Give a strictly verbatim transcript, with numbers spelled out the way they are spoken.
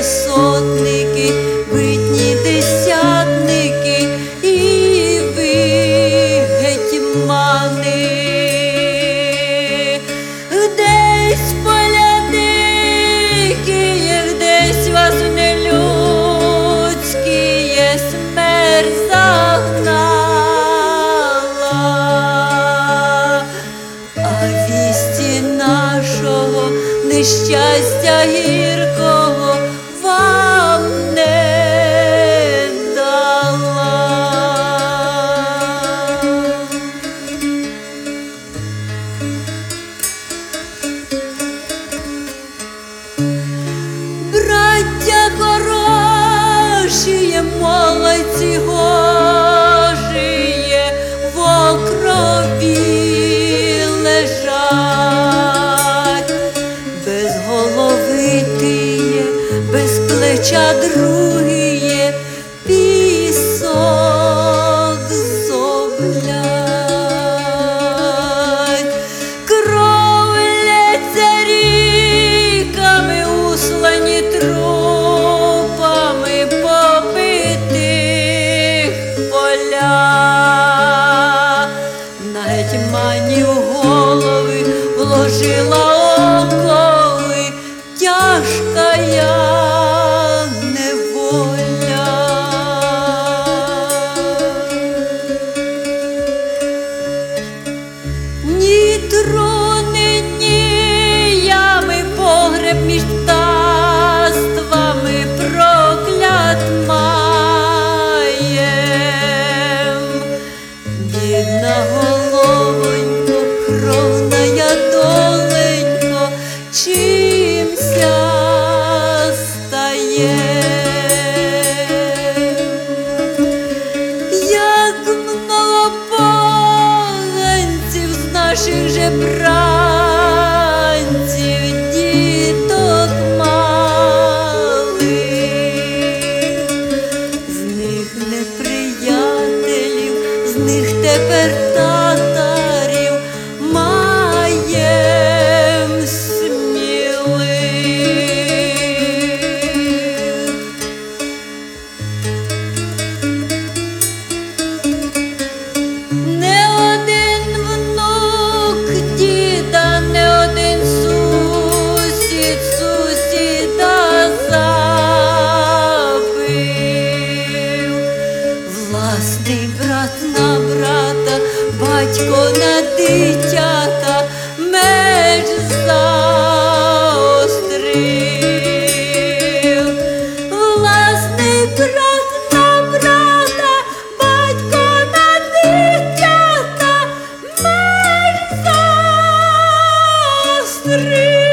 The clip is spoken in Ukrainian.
є сотники, битні десятники і ви гетьмани. Десь поля дикі, десь вас нелюдські є, смерть загнала, а вісті нашого нещастя гіркого вам не дала. Браття хороші, молодці Божії, в окрові лежать, без голови тиє, без плеча другіє, пісок зоблять. Кров лється ріками, услані трупами побитих поля. На гетьманів голови вложила окови тяжкая неволя. Ні труни, ні ями, погреб між птаствами проклят маєм. Бідна головонько, кровная доленько, чимся стаєм. Як много поганців з наших же бранців, діток малих, з них неприятелів, з них тепер татарів маєм смілих. Не один внук діда, не один сусід сусіда забив. Власний брат на брата, батько на дитята меч заострив. Власний брат на брата, батько на дитята меч заострив.